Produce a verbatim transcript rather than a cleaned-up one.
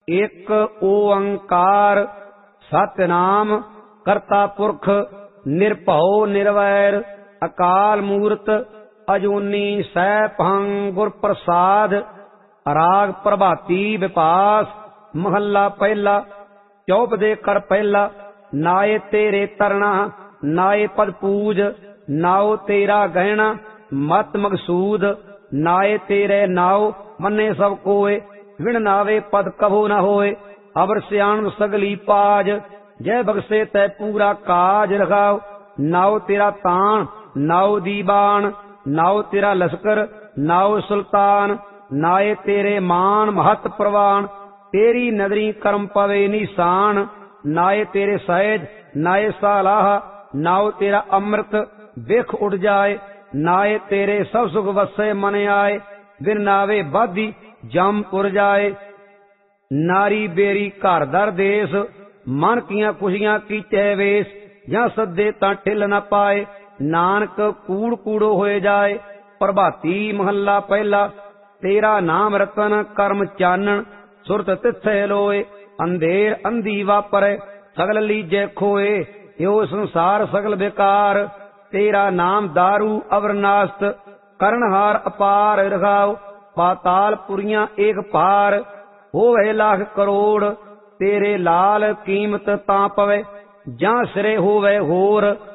एक ओंकार सतनाम करता पुरख निरभौ निर्वैर अकाल मूरत अजूनी सैभं गुर प्रसाद। राग प्रभाती विपास महला पहला। चौप दे कर पहला। नाए तेरे तरना नाए पद पूज नाओ तेरा गहना मत मकसूद। नाए तेरे नाओ मन्ने सब कोय विण नावे पद कभो न होए। अबर सियाण सगली पाज जय बगसे तै पूरा काज रखाओ। नाओ तेरा तान नाओ दीवान नाओ तेरा लश्कर नाओ सुल्तान। नाए तेरे मान महत प्रवान तेरी नदरी कर्म पवे निशान। नाए तेरे सहज नाए सालाह नाओ तेरा अमृत बिख उड़ जाए। नाए तेरे सब सुख वसे मन आए बिन नावे बाधी जम पुर जाए। नारी बेरी घर दर देश मन किया खुशियां कीचे वेश। ਜਾਂ ਸੱਦੇ ਤਾਂ ਠਿੱਲ ਨਾ ਪਾਏ ਨਾਨਕ ਕੂੜ ਕੂੜੋ ਹੋਏ ਜਾਏ। ਪ੍ਰਭਾਤੀ ਮਹੱਲਾ ਪਹਿਲਾ। ਤੇਰਾ ਨਾਮ ਰਤਨ ਕਰਮ ਚਾਨਣ ਸੁਰਤ ਤਿੱਥੇ ਲੋਏ। ਅੰਧੇਰ ਅੰਧੀ ਵਾਪਰੇ ਸਗਲ ਲੀਜੇ ਖੋਏ। ਇਹੋ ਸੰਸਾਰ ਸਗਲ ਬੇਕਾਰ ਤੇਰਾ ਨਾਮ ਦਾਰੂ ਅਵਰਨਾਸਤ ਕਰਨਹਾਰ ਅਪਾਰ ਰਖਾਓ। ਪਾਤਾਲ ਪੁਰੀਆਂ ਏਕ ਪਾਰ ਹੋਵੇ ਲੱਖ ਕਰੋੜ। ਤੇਰੇ ਲਾਲ ਕੀਮਤ ਤਾਂ ਪਵੇ ਜਾਂ ਸਿਰੇ ਹੋਵੇ ਹੋਰ।